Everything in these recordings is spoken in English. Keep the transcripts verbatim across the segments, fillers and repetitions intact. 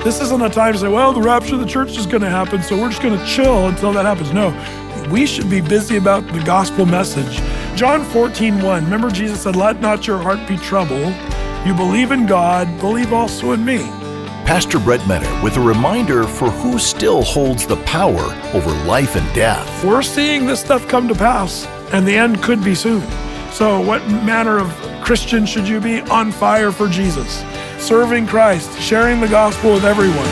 This isn't a time to say, well, the rapture of the church is going to happen, so we're just going to chill until that happens. No, we should be busy about the gospel message. John fourteen one, remember Jesus said, let not your heart be troubled. You believe in God, believe also in me. Pastor Brett Metter with a reminder for who still holds the power over life and death. We're seeing this stuff come to pass, and the end could be soon. So what manner of Christian should you be? On fire for Jesus, serving Christ, sharing the gospel with everyone.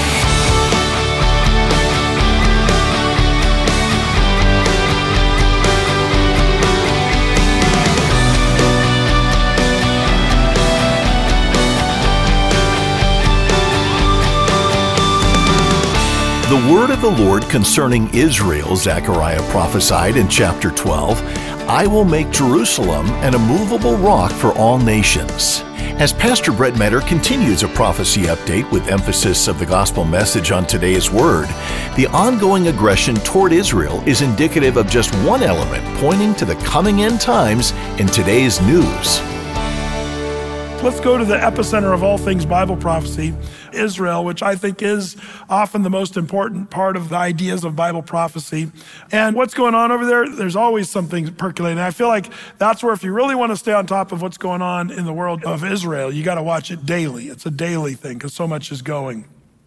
The word of the Lord concerning Israel, Zechariah prophesied in chapter twelve, I will make Jerusalem an immovable rock for all nations. As Pastor Brett Metter continues a prophecy update with emphasis of the gospel message on today's word, the ongoing aggression toward Israel is indicative of just one element pointing to the coming end times in today's news. Let's go to the epicenter of all things Bible prophecy, Israel, which I think is often the most important part of the ideas of Bible prophecy. And what's going on over there, there's always something percolating. I feel like that's where if you really want to stay on top of what's going on in the world of Israel, you got to watch it daily. It's a daily thing because so much is going.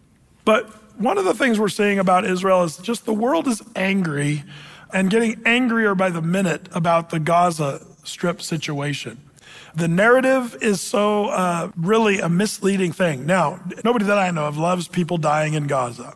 But one of the things we're seeing about Israel is just the world is angry and getting angrier by the minute about the Gaza Strip situation. The narrative is so uh, really a misleading thing. Now, nobody that I know of loves people dying in Gaza.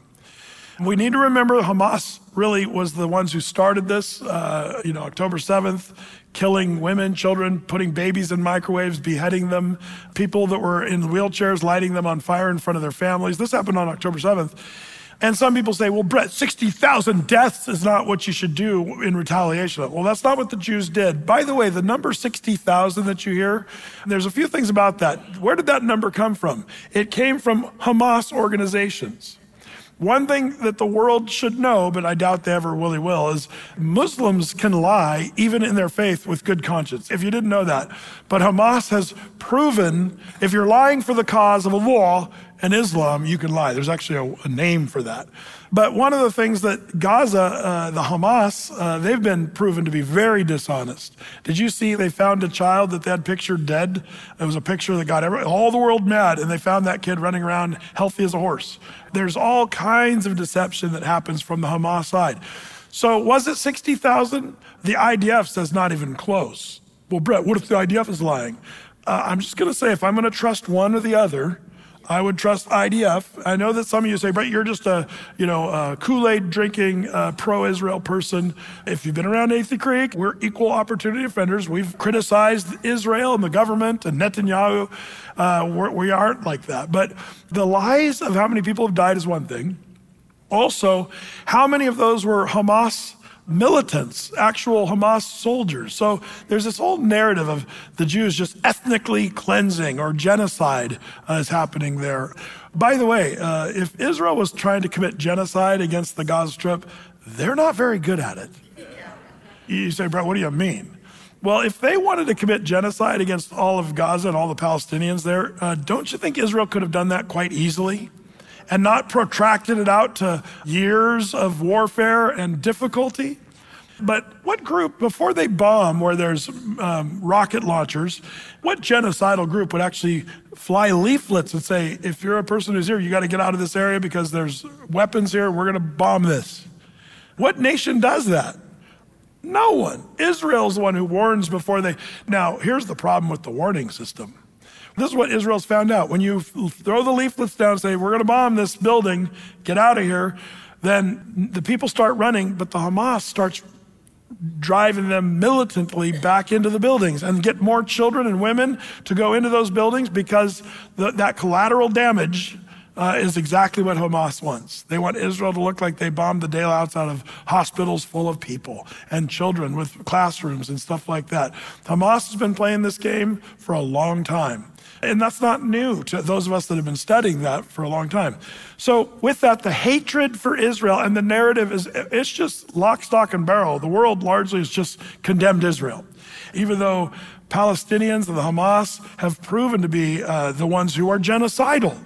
We need to remember Hamas really was the ones who started this, uh, you know, October seventh, killing women, children, putting babies in microwaves, beheading them, people that were in wheelchairs, lighting them on fire in front of their families. This happened on October seventh. And some people say, well, Brett, sixty thousand deaths is not what you should do in retaliation. Well, that's not what the Jews did. By the way, the number sixty thousand that you hear, there's a few things about that. Where did that number come from? It came from Hamas organizations. One thing that the world should know, but I doubt they ever really will, is Muslims can lie even in their faith with good conscience, if you didn't know that. But Hamas has proven if you're lying for the cause of Allah and Islam, you can lie. There's actually a, a name for that. But one of the things that Gaza, uh, the Hamas, uh, they've been proven to be very dishonest. Did you see they found a child that they had pictured dead? It was a picture that got every, all the world mad, and they found that kid running around healthy as a horse. There's all kinds of deception that happens from the Hamas side. So was it sixty thousand? The I D F says not even close. Well, Brett, what if the I D F is lying? Uh, I'm just going to say, if I'm going to trust one or the other, I would trust I D F. I know that some of you say, Brett, you're just a, you know, a Kool-Aid drinking uh, pro-Israel person. If you've been around Athey Creek, we're equal opportunity offenders. We've criticized Israel and the government and Netanyahu. Uh, we're, we aren't like that. But the lies of how many people have died is one thing. Also, how many of those were Hamas militants, actual Hamas soldiers? So there's this whole narrative of the Jews just ethnically cleansing or genocide uh, is happening there. By the way, uh, if Israel was trying to commit genocide against the Gaza Strip, they're not very good at it. You say, Brett, what do you mean? Well, if they wanted to commit genocide against all of Gaza and all the Palestinians there, uh, don't you think Israel could have done that quite easily? And not protracted it out to years of warfare and difficulty? But what group, before they bomb where there's um, rocket launchers, what genocidal group would actually fly leaflets and say, if you're a person who's here, you got to get out of this area because there's weapons here, we're going to bomb this? What nation does that? No one. Israel's the one who warns before they... Now, here's the problem with the warning system. This is what Israel's found out. When you throw the leaflets down and say, we're going to bomb this building, get out of here, then the people start running, but the Hamas starts driving them militantly back into the buildings and get more children and women to go into those buildings because the, that collateral damage uh, is exactly what Hamas wants. They want Israel to look like they bombed the daylights out of hospitals full of people and children with classrooms and stuff like that. Hamas has been playing this game for a long time. And that's not new to those of us that have been studying that for a long time. So with that, the hatred for Israel and the narrative is, it's just lock, stock, and barrel. The world largely has just condemned Israel. Even though Palestinians and the Hamas have proven to be uh, the ones who are genocidal.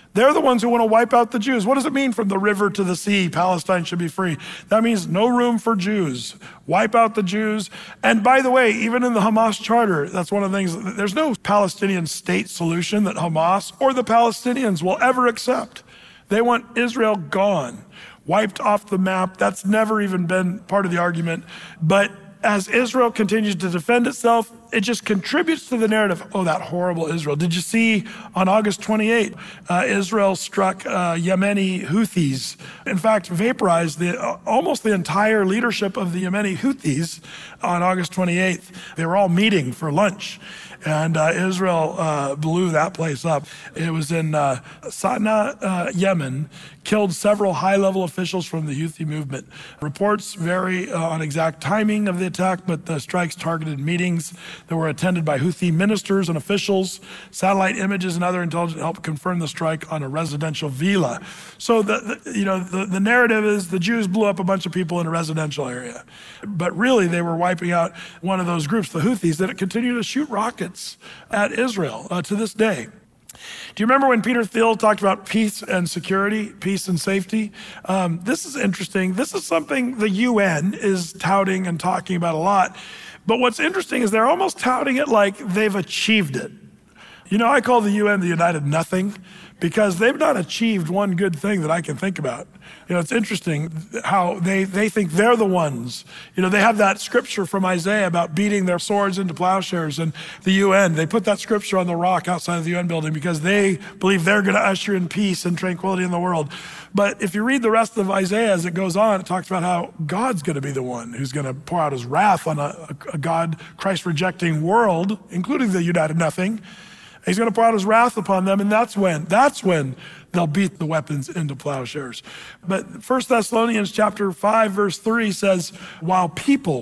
They're the ones who want to wipe out the Jews. What does it mean from the river to the sea, Palestine should be free? That means no room for Jews. Wipe out the Jews. And by the way, even in the Hamas charter, that's one of the things, there's no Palestinian state solution that Hamas or the Palestinians will ever accept. They want Israel gone, wiped off the map. That's never even been part of the argument. But as Israel continues to defend itself, it just contributes to the narrative, oh, that horrible Israel. Did you see on August twenty-eighth, uh, Israel struck uh, Yemeni Houthis, in fact, vaporized the, uh, almost the entire leadership of the Yemeni Houthis on August twenty-eighth. They were all meeting for lunch. And uh, Israel uh, blew that place up. It was in uh, Sana'a, uh, Yemen, killed several high-level officials from the Houthi movement. Reports vary uh, on exact timing of the attack, but the strikes targeted meetings that were attended by Houthi ministers and officials. Satellite images and other intelligence helped confirm the strike on a residential villa. So the, the you know the, the narrative is the Jews blew up a bunch of people in a residential area, but really they were wiping out one of those groups, the Houthis, that continue to shoot rockets at Israel uh, to this day. Do you remember when Peter Thiel talked about peace and security, peace and safety? Um, this is interesting. This is something the U N is touting and talking about a lot. But what's interesting is they're almost touting it like they've achieved it. You know, I call the U N the United Nothing because they've not achieved one good thing that I can think about. You know, it's interesting how they, they think they're the ones. You know, they have that scripture from Isaiah about beating their swords into plowshares, and the U N, they put that scripture on the rock outside of the U N building because they believe they're going to usher in peace and tranquility in the world. But if you read the rest of Isaiah as it goes on, it talks about how God's going to be the one who's going to pour out his wrath on a, a God, Christ-rejecting world, including the United Nothing. He's going to pour out his wrath upon them, and that's when, that's when they'll beat the weapons into plowshares. But First Thessalonians chapter five, verse three says, while people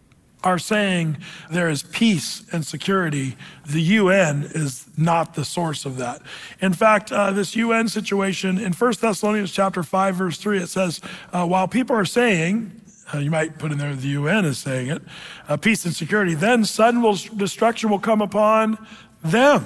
are saying there is peace and security, the U N is not the source of that. In fact, uh, this U N situation in First Thessalonians chapter five, verse three, it says, uh, while people are saying, Uh, you might put in there the U N is saying it, uh, peace and security, then sudden will, destruction will come upon them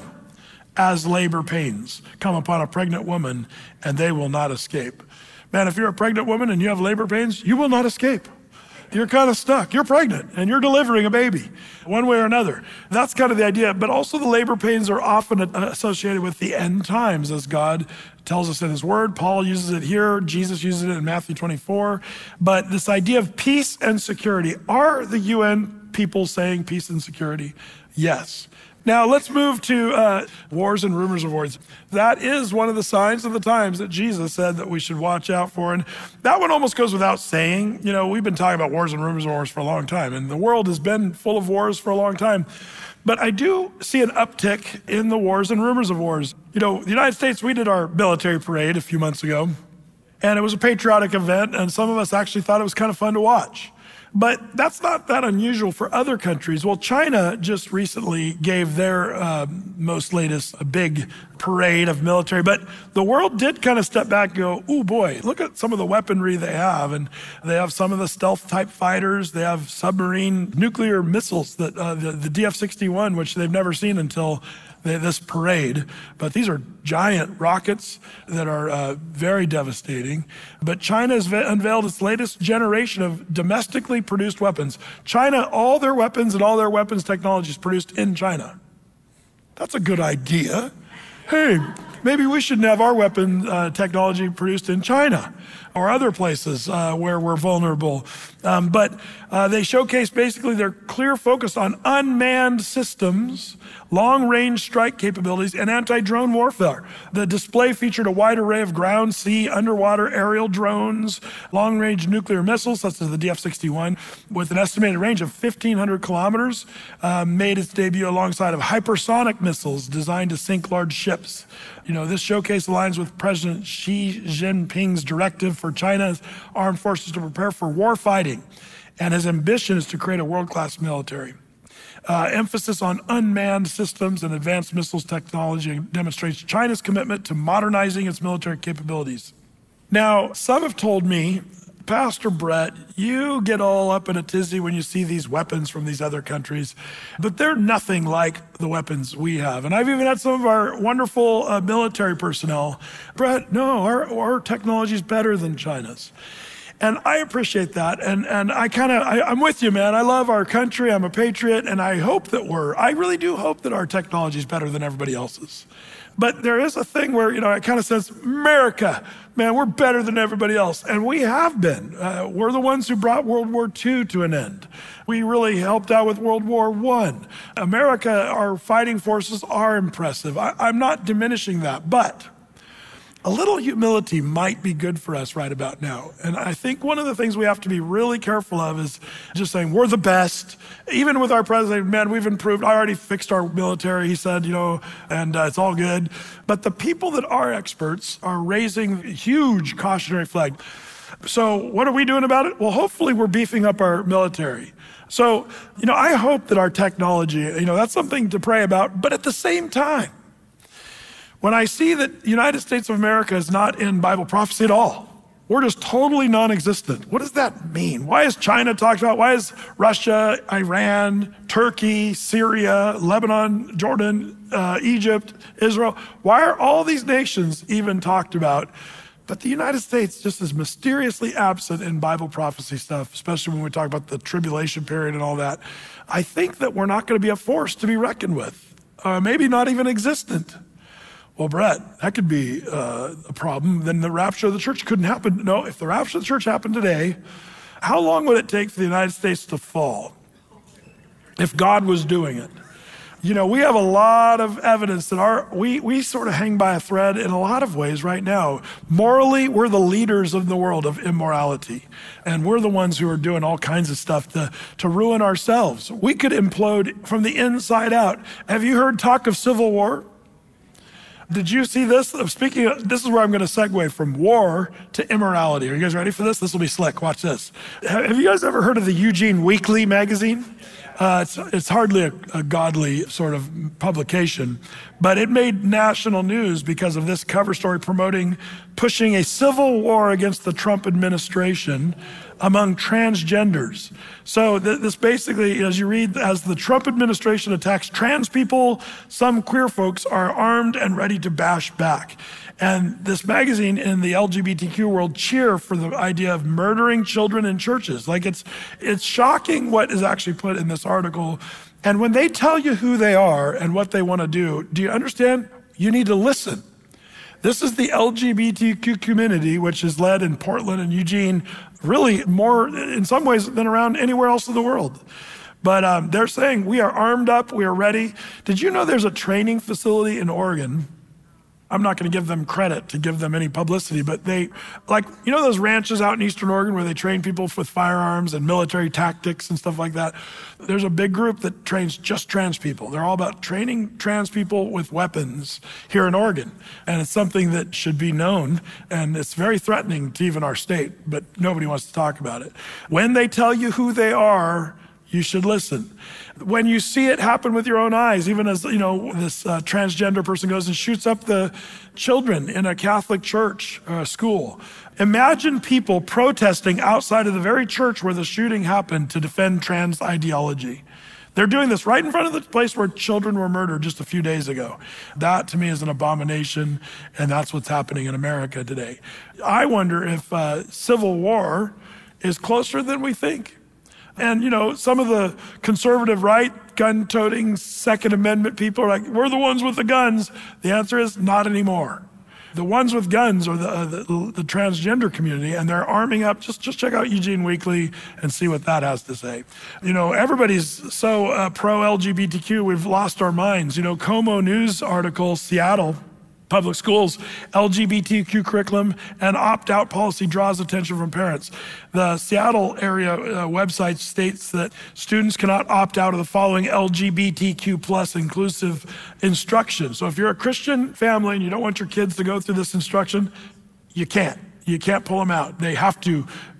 as labor pains come upon a pregnant woman, and they will not escape. Man, if you're a pregnant woman and you have labor pains, you will not escape. You're kind of stuck. You're pregnant and you're delivering a baby one way or another. That's kind of the idea. But also the labor pains are often associated with the end times, as God tells us in his word. Paul uses it here. Jesus uses it in Matthew twenty-four. But this idea of peace and security, are the U N people saying peace and security? Yes. Now let's move to uh, wars and rumors of wars. That is one of the signs of the times that Jesus said that we should watch out for. And that one almost goes without saying. You know, we've been talking about wars and rumors of wars for a long time, and the world has been full of wars for a long time. But I do see an uptick in the wars and rumors of wars. You know, the United States, we did our military parade a few months ago, and it was a patriotic event, and some of us actually thought it was kind of fun to watch. But that's not that unusual for other countries. Well, China just recently gave their uh, most latest a big parade of military, but the world did kind of step back and go, oh boy, look at some of the weaponry they have. And they have some of the stealth type fighters. They have submarine nuclear missiles, that uh, the, the D F sixty-one, which they've never seen until this parade. But these are giant rockets that are uh, very devastating. But China has unveiled its latest generation of domestically produced weapons. China, all their weapons and all their weapons technology is produced in China. That's a good idea. Hey, maybe we shouldn't have our weapon uh, technology produced in China or other places uh, where we're vulnerable. Um, but uh, they showcase basically their clear focus on unmanned systems, long-range strike capabilities, and anti-drone warfare. The display featured a wide array of ground, sea, underwater, aerial drones, long-range nuclear missiles, such as the D F sixty-one, with an estimated range of fifteen hundred kilometers, uh, made its debut alongside of hypersonic missiles designed to sink large ships. You know, this showcase aligns with President Xi Jinping's directive for China's armed forces to prepare for war fighting, and his ambition is to create a world-class military. Uh, emphasis on unmanned systems and advanced missiles technology demonstrates China's commitment to modernizing its military capabilities. Now, some have told me, Pastor Brett, you get all up in a tizzy when you see these weapons from these other countries, but they're nothing like the weapons we have. And I've even had some of our wonderful uh, military personnel, Brett, no, our, our technology is better than China's. And I appreciate that. And and I kind of, I'm with you, man. I love our country. I'm a patriot. And I hope that we're, I really do hope that our technology is better than everybody else's. But there is a thing where, you know, I kind of sense, America, man, we're better than everybody else. And we have been. Uh, we're the ones who brought World War Two to an end. We really helped out with World War One. America, our fighting forces are impressive. I, I'm not diminishing that, but a little humility might be good for us right about now. And I think one of the things we have to be really careful of is just saying, we're the best. Even with our president, man, we've improved. I already fixed our military, he said, you know, and uh, it's all good. But the people that are experts are raising huge cautionary flag. So what are we doing about it? Well, hopefully we're beefing up our military. So, you know, I hope that our technology, you know, that's something to pray about. But at the same time, when I see that the United States of America is not in Bible prophecy at all, we're just totally non-existent. What does that mean? Why is China talked about? Why is Russia, Iran, Turkey, Syria, Lebanon, Jordan, uh, Egypt, Israel? Why are all these nations even talked about? But the United States just is mysteriously absent in Bible prophecy stuff, especially when we talk about the tribulation period and all that. I think that we're not going to be a force to be reckoned with, uh, maybe not even existent. Well, Brett, that could be uh, a problem. Then the rapture of the church couldn't happen. No, if the rapture of the church happened today, how long would it take for the United States to fall if God was doing it? You know, we have a lot of evidence that our we we sort of hang by a thread in a lot of ways right now. Morally, we're the leaders of the world of immorality. And we're the ones who are doing all kinds of stuff to, to ruin ourselves. We could implode from the inside out. Have you heard talk of civil war? Did you see this? Speaking of, this is where I'm going to segue from war to immorality. Are you guys ready for this? This will be slick. Watch this. Have you guys ever heard of the Eugene Weekly magazine? Uh, it's, it's hardly a, a godly sort of publication, but it made national news because of this cover story promoting, pushing a civil war against the Trump administration among transgenders. So th- this basically, as you read, as the Trump administration attacks trans people, some queer folks are armed and ready to bash back. And this magazine in the L G B T Q world cheer for the idea of murdering children in churches. Like it's it's shocking what is actually put in this article. And when they tell you who they are and what they want to do, do you understand? You need to listen. This is the L G B T Q community, which is led in Portland and Eugene, really more in some ways than around anywhere else in the world. But um, they're saying we are armed up, we are ready. Did you know there's a training facility in Oregon? I'm not going to give them credit to give them any publicity, but they, like, you know those ranches out in Eastern Oregon where they train people with firearms and military tactics and stuff like that? There's a big group that trains just trans people. They're all about training trans people with weapons here in Oregon. And it's something that should be known, and it's very threatening to even our state, but nobody wants to talk about it. When they tell you who they are, you should listen. When you see it happen with your own eyes, even as, you know, this uh, transgender person goes and shoots up the children in a Catholic church uh, school. Imagine people protesting outside of the very church where the shooting happened to defend trans ideology. They're doing this right in front of the place where children were murdered just a few days ago. That, to me, is an abomination, and that's what's happening in America today. I wonder if uh, civil war is closer than we think. And, you know, some of the conservative right, gun-toting, Second Amendment people are like, we're the ones with the guns. The answer is not anymore. The ones with guns are the, uh, the, the transgender community, and they're arming up. Just, just check out Eugene Weekly and see what that has to say. You know, everybody's so uh, pro-L G B T Q, we've lost our minds. You know, Como News article, Seattle Public Schools, L G B T Q curriculum and opt-out policy draws attention from parents. The Seattle area uh, website states that students cannot opt out of the following L G B T Q plus inclusive instruction. So if you're a Christian family and you don't want your kids to go through this instruction, you can't. You can't pull them out. They have to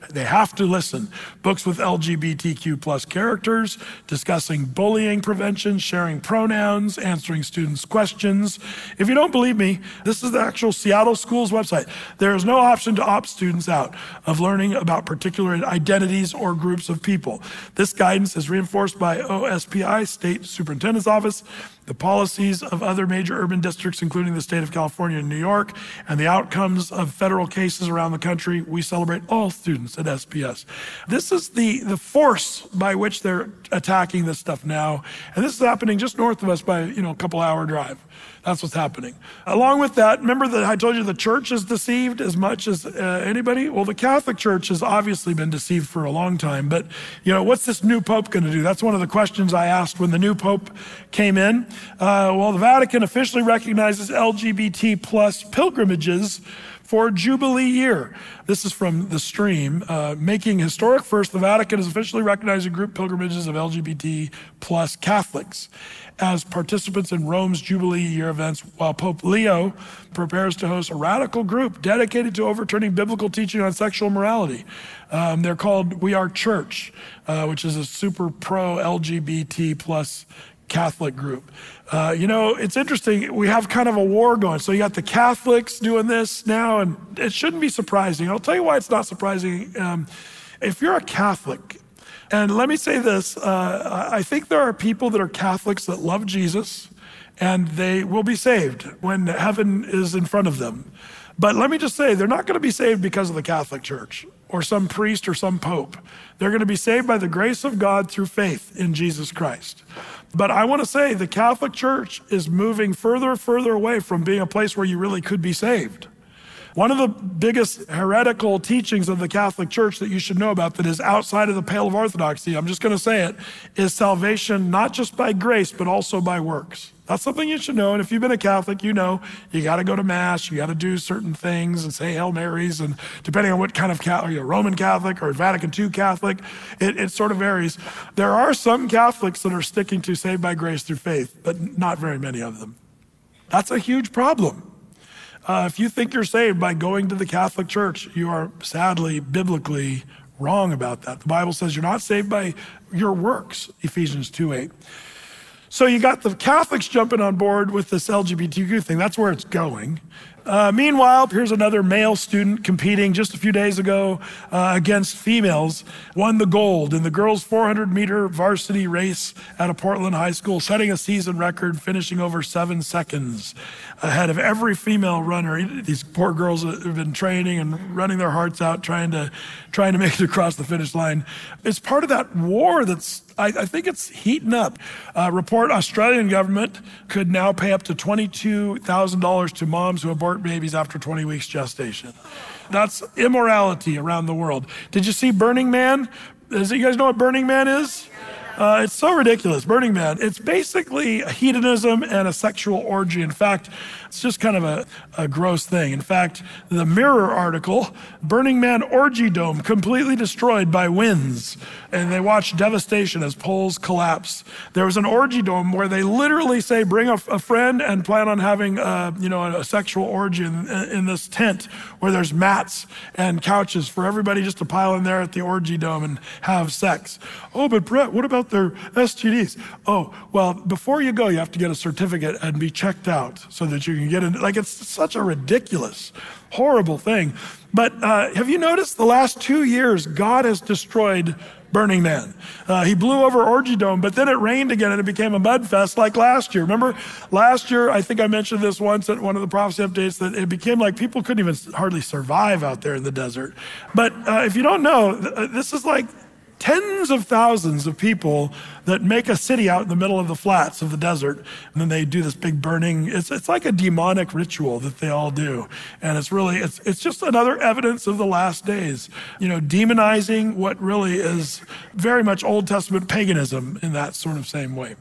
They have to listen. Books with L G B T Q plus characters, discussing bullying prevention, sharing pronouns, answering students' questions. If you don't believe me, this is the actual Seattle Schools website. There is no option to opt students out of learning about particular identities or groups of people. This guidance is reinforced by O S P I, State Superintendent's Office, the policies of other major urban districts, including the state of California and New York, and the outcomes of federal cases around the country. We celebrate all students at S P S. This is the, the force by which they're attacking this stuff now. And this is happening just north of us by, you know, a couple hour drive. That's what's happening. Along with that, remember that I told you the church is deceived as much as uh, anybody? Well, the Catholic Church has obviously been deceived for a long time, but you know, what's this new Pope gonna do? That's one of the questions I asked when the new Pope came in. Uh, well, the Vatican officially recognizes L G B T plus pilgrimages for Jubilee year. This is from The Stream. Uh, making historic first, the Vatican is officially recognizing group pilgrimages of L G B T plus Catholics as participants in Rome's Jubilee year events, while Pope Leo prepares to host a radical group dedicated to overturning biblical teaching on sexual morality. Um, they're called We Are Church, uh, which is a super pro L G B T plus Catholic group. Uh, you know, it's interesting. We have kind of a war going. So you got the Catholics doing this now, and it shouldn't be surprising. I'll tell you why it's not surprising. Um, if you're a Catholic, and let me say this, uh, I think there are people that are Catholics that love Jesus, and they will be saved when heaven is in front of them. But let me just say, they're not going to be saved because of the Catholic Church or some priest or some pope. They're going to be saved by the grace of God through faith in Jesus Christ. But I want to say the Catholic Church is moving further and further away from being a place where you really could be saved. One of the biggest heretical teachings of the Catholic Church that you should know about that is outside of the pale of orthodoxy, I'm just going to say it, is salvation not just by grace, but also by works. That's something you should know. And if you've been a Catholic, you know you got to go to Mass, you got to do certain things and say Hail Marys. And depending on what kind of Catholic, are you a Roman Catholic or a Vatican two Catholic, it, it sort of varies. There are some Catholics that are sticking to saved by grace through faith, but not very many of them. That's a huge problem. Uh, if you think you're saved by going to the Catholic Church, you are sadly, biblically wrong about that. The Bible says you're not saved by your works, Ephesians two eight. So you got the Catholics jumping on board with this L G B T Q thing. That's where it's going. Uh, meanwhile, here's another male student competing just a few days ago uh, against females, won the gold in the girls' four hundred meter varsity race at a Portland high school, setting a season record, finishing over seven seconds ahead of every female runner. These poor girls have been training and running their hearts out, trying to trying to make it across the finish line. It's part of that war that's, I, I think it's heating up. Uh, report Australian government could now pay up to twenty-two thousand dollars to moms who abort babies after twenty weeks gestation. That's immorality around the world. Did you see Burning Man? Does you guys know what Burning Man is? Uh, it's so ridiculous. Burning Man, it's basically a hedonism and a sexual orgy. In fact, it's just kind of a, a gross thing. In fact, the Mirror article, Burning Man Orgy Dome completely destroyed by winds. And they watched devastation as poles collapse. There was an orgy dome where they literally say, bring a, a friend and plan on having a, you know, a sexual orgy in, in this tent where there's mats and couches for everybody just to pile in there at the orgy dome and have sex. Oh, but Brett, what about their S T Ds? Oh, well, before you go, you have to get a certificate and be checked out so that you can get in. Like, it's such a ridiculous, horrible thing. But uh, have you noticed the last two years, God has destroyed Burning Man. Uh, he blew over Orgy Dome, but then it rained again and it became a mud fest like last year. Remember last year, I think I mentioned this once at one of the prophecy updates, that it became like people couldn't even hardly survive out there in the desert. But uh, if you don't know, th- this is like tens of thousands of people that make a city out in the middle of the flats of the desert, and then they do this big burning. It's it's like a demonic ritual that they all do, and it's really it's it's just another evidence of the last days. You know, demonizing what really is very much Old Testament paganism in that sort of same way.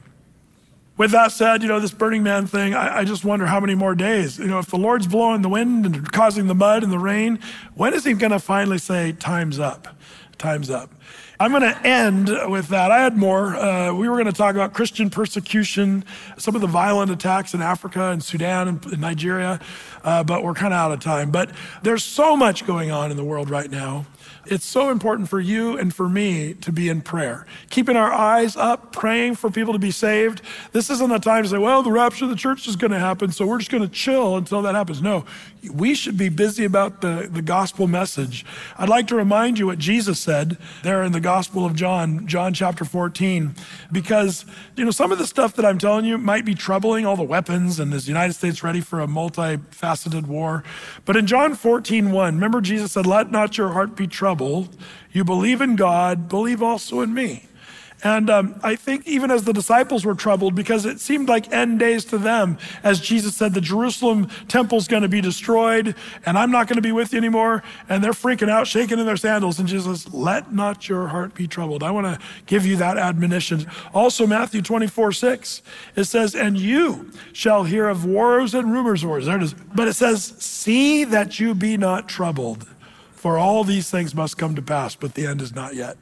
With that said, you know, this Burning Man thing, I, I just wonder how many more days. You know, if the Lord's blowing the wind and causing the mud and the rain, when is he going to finally say, time's up? Time's up. I'm going to end with that. I had more. Uh, we were going to talk about Christian persecution, some of the violent attacks in Africa and Sudan and, and Nigeria, uh, but we're kind of out of time. But there's so much going on in the world right now. It's so important for you and for me to be in prayer, keeping our eyes up, praying for people to be saved. This isn't a time to say, well, the rapture of the church is going to happen, so we're just going to chill until that happens. No, we should be busy about the, the gospel message. I'd like to remind you what Jesus said there in the Gospel of John, John chapter fourteen, because, you know, some of the stuff that I'm telling you might be troubling, all the weapons, and is the United States ready for a multifaceted war? But in John fourteen one, remember Jesus said, let not your heart be troubled. You believe in God, believe also in me. And um, I think even as the disciples were troubled, because it seemed like end days to them, as Jesus said, the Jerusalem temple's going to be destroyed, and I'm not going to be with you anymore. And they're freaking out, shaking in their sandals. And Jesus says, let not your heart be troubled. I want to give you that admonition. Also, Matthew twenty-four six, it says, and you shall hear of wars and rumors of wars. There it is. But it says, see that you be not troubled, for all these things must come to pass, but the end is not yet.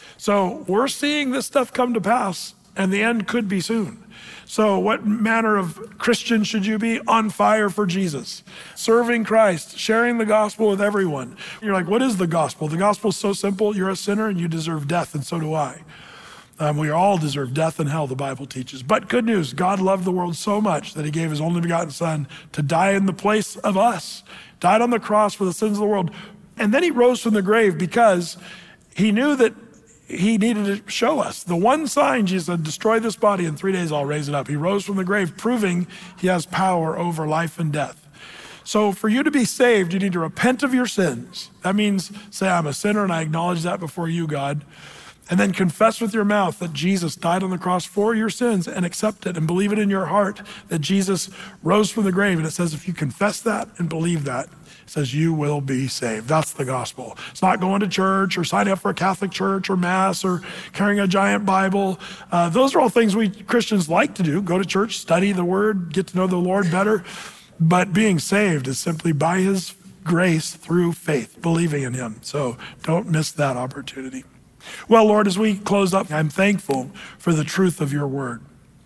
So we're seeing this stuff come to pass, and the end could be soon. So what manner of Christian should you be? On fire for Jesus, serving Christ, sharing the gospel with everyone. You're like, what is the gospel? The gospel is so simple. You're a sinner and you deserve death, and so do I. Um, we all deserve death and hell, the Bible teaches. But good news, God loved the world so much that he gave his only begotten son to die in the place of us, died on the cross for the sins of the world. And then he rose from the grave because he knew that he needed to show us. The one sign, Jesus said, destroy this body, in three days I'll raise it up. He rose from the grave, proving he has power over life and death. So for you to be saved, you need to repent of your sins. That means say, I'm a sinner and I acknowledge that before you, God. And then confess with your mouth that Jesus died on the cross for your sins, and accept it and believe it in your heart that Jesus rose from the grave. And it says, if you confess that and believe that, it says you will be saved. That's the gospel. It's not going to church or signing up for a Catholic church or mass or carrying a giant Bible. Uh, those are all things we Christians like to do. Go to church, study the word, get to know the Lord better. But being saved is simply by his grace through faith, believing in him. So don't miss that opportunity. Well, Lord, as we close up, I'm thankful for the truth of your word.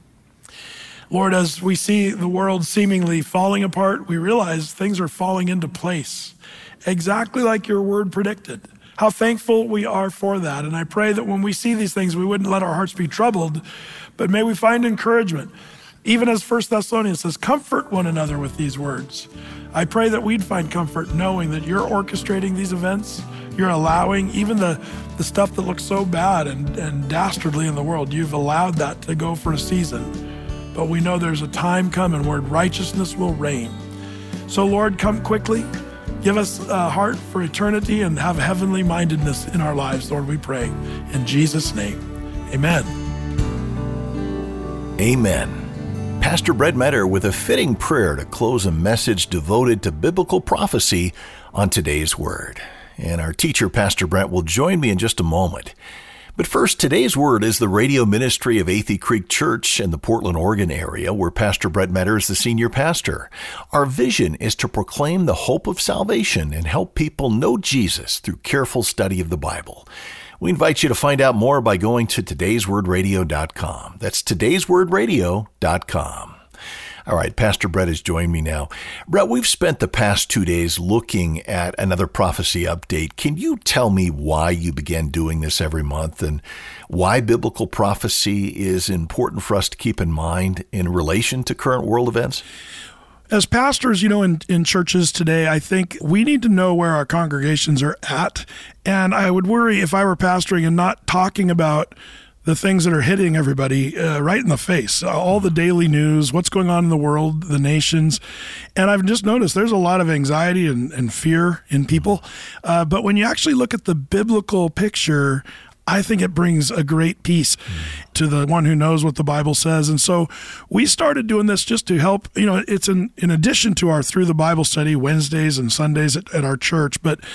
Lord, as we see the world seemingly falling apart, we realize things are falling into place, exactly like your word predicted. How thankful we are for that. And I pray that when we see these things, we wouldn't let our hearts be troubled, but may we find encouragement. Even as First Thessalonians says, comfort one another with these words. I pray that we'd find comfort knowing that you're orchestrating these events. You're allowing even the, the stuff that looks so bad and, and dastardly in the world, you've allowed that to go for a season. But we know there's a time coming where righteousness will reign. So Lord, come quickly. Give us a heart for eternity and have heavenly mindedness in our lives, Lord, we pray. In Jesus' name, amen. Amen. Pastor Brett Meador with a fitting prayer to close a message devoted to biblical prophecy on today's Word. And our teacher, Pastor Brett, will join me in just a moment. But first, today's Word is the radio ministry of Athey Creek Church in the Portland, Oregon area, where Pastor Brett Meador is the senior pastor. Our vision is to proclaim the hope of salvation and help people know Jesus through careful study of the Bible. We invite you to find out more by going to todays word radio dot com. That's todays word radio dot com. All right, Pastor Brett has joined me now. Brett, we've spent the past two days looking at another prophecy update. Can you tell me why you began doing this every month and why biblical prophecy is important for us to keep in mind in relation to current world events? As pastors, you know, in, in churches today, I think we need to know where our congregations are at. And I would worry if I were pastoring and not talking about the things that are hitting everybody uh, right in the face, uh, all the daily news, what's going on in the world, the nations. And I've just noticed there's a lot of anxiety and, and fear in people. Uh, but when you actually look at the biblical picture, I think it brings a great peace mm. to the one who knows what the Bible says. And so we started doing this just to help, you know, it's in, in addition to our Through the Bible study Wednesdays and Sundays at, at our church, but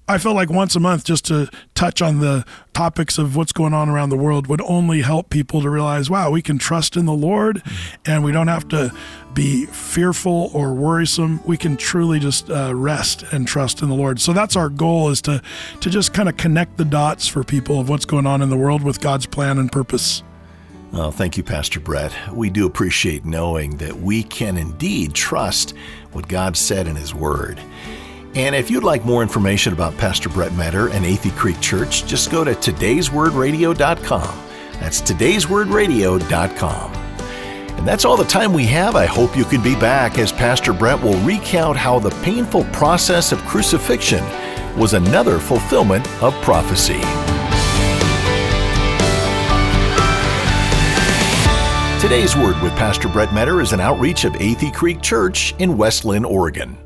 I felt like once a month just to touch on the topics of what's going on around the world would only help people to realize, wow, we can trust in the Lord and we don't have to be fearful or worrisome. We can truly just uh, rest and trust in the Lord. So that's our goal, is to, to just kind of connect the dots for people of what's going on in the world with God's plan and purpose. Well, thank you, Pastor Brett. We do appreciate knowing that we can indeed trust what God said in His Word. And if you'd like more information about Pastor Brett Meador and Athey Creek Church, just go to todays word radio dot com. That's todays word radio dot com. And that's all the time we have. I hope you can be back as Pastor Brett will recount how the painful process of crucifixion was another fulfillment of prophecy. Today's Word with Pastor Brett Meador is an outreach of Athey Creek Church in West Linn, Oregon.